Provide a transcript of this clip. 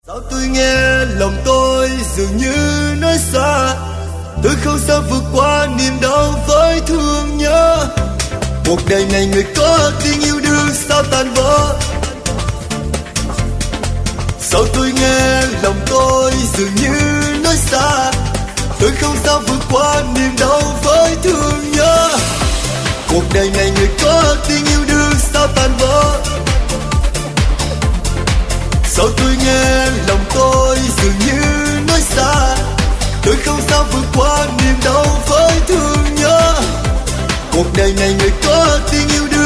Sao tôi nghe lòng tôi dường như nói xa, tôi không sao vượt qua niềm đau với thương nhớ. Cuộc đời này người có tình yêu đương sao tan vỡ. Sao tôi nghe lòng tôi dường như nói xa, tôi không sao vượt qua niềm đau với thương nhớ. Cuộc đời này người có tình yêu đương sao tan vỡ. Sao tôi nghe lòng tôi dường như nói xa, tôi không sao vượt qua niềm đau với thương nhớ. Cuộc đời này người có tình yêu đương